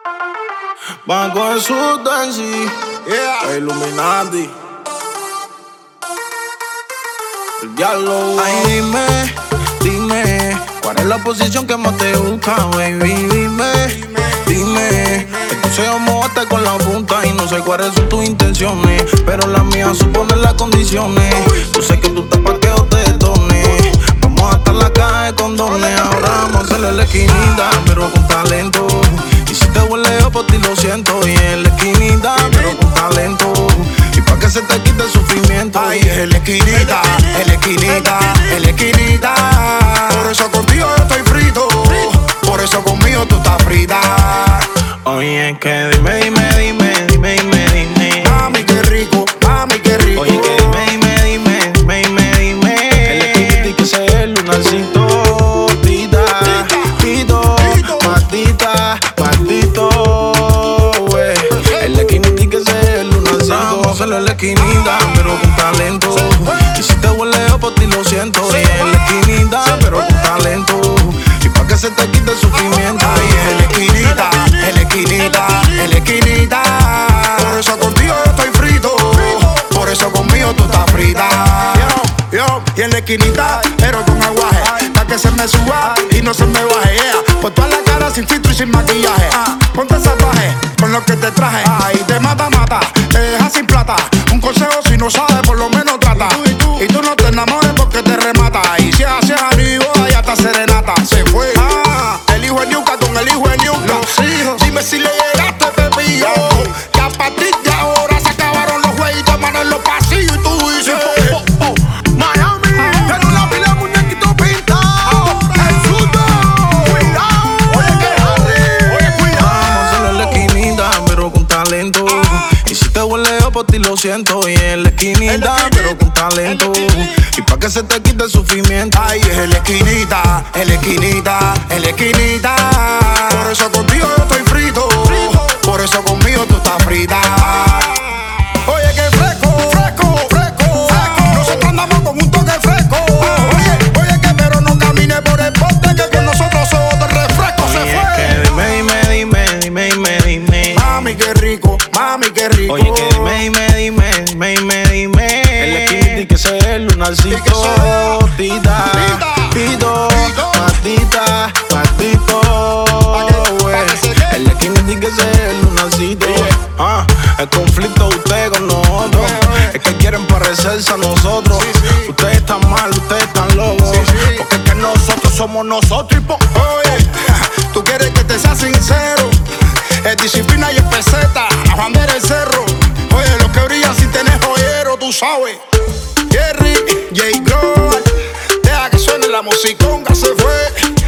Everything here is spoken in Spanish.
Van con su dance, yeah. Illuminati. El diablo. Ay, dime, ¿cuál es la posición que más te gusta, baby? Dime. Entonces vamos a estar con la punta y no sé cuáles son tus intenciones, pero las mías suponen las condiciones. Yo sé que tú estás pa' que yo te detone. Vamos a estar la caja de condones. Ahora vamos a hacerle la esquinita, pero con talento. Y si te huele yo por ti lo siento. Y en la esquinita, pero con talento. Y pa' que se te quite el sufrimiento. Ay, es en la esquinita, en la esquinita, en la esquinita. Por eso contigo yo estoy frito. Por eso conmigo tú estás frita. Oye, que dime. Mami, qué rico, mami, qué rico. Oye, que dime. El esquinita y que se el lunarcito. Tito, wey. El esquinita y que se el lunarcito. Vamos a hacerlo en la esquinita, pero con talento. Y si te huele yo por ti lo siento. Y en la esquinita, pero con talento. Y pa' que se te quite el sufrimiento. Ay, es en la esquinita, en la esquinita, en la esquinita. Por eso contigo yo estoy frito. Por eso conmigo tú estás frita. Yo, y en la esquinita, pero con aguaje, pa' que se me suba y no se me baje, yeah. Por toda la cara sin filtro y sin maquillaje. Ponte salvaje con lo que te traje. Ay, te mata, te deja sin plata. Un consejo si no sabes, por lo menos trata. Y tú no te enamores porque te remata. Y si haces amigo, allá está serenata. Se fue. El hijo de Niuca con el hijo de Niuca. Los hijos. Dime si le llegaste, Pepillo. Que a partir de ahora se acabaron los jueguitos, mano en los pasillos. Y tú dices, Miami, en una pila de muñequitos pintados. El fútbol, cuidado. Oye, que Harry, oye, cuidado. Vamos a hacerlo en la esquinita, pero con talento. Y si te huele yo por ti lo siento. Y en la esquinita, pero con talento. Y pa' que se te quite el sufrimiento. ay, es en la esquinita, en la esquinita, en la esquinita. Por eso contigo yo estoy frito. Por eso conmigo tú estás frita. Oye, que fresco. Nosotros andamos con un toque fresco. Oye, que pero no camine por el poste, que con nosotros somos de refresco. Se Oye, fue. que dime. Mami, qué rico, mami, qué rico. Oye, que dime. El esquinita y que se el lunarcito. Patito, wey. El esquinita y que se el lunarcito. El conflicto de ustedes con nosotros. Es que quieren parecerse a nosotros. Ustedes están mal, ustedes están locos. Porque es que nosotros somos nosotros. Oye, tú quieres que te sea sincero. Es disciplina y es peseta. La bandera del cerro. Oye, lo que brilla si tenés joyero, tú sabes. Jerry, J. Grohl. Deja que suene la musiconga, se fue.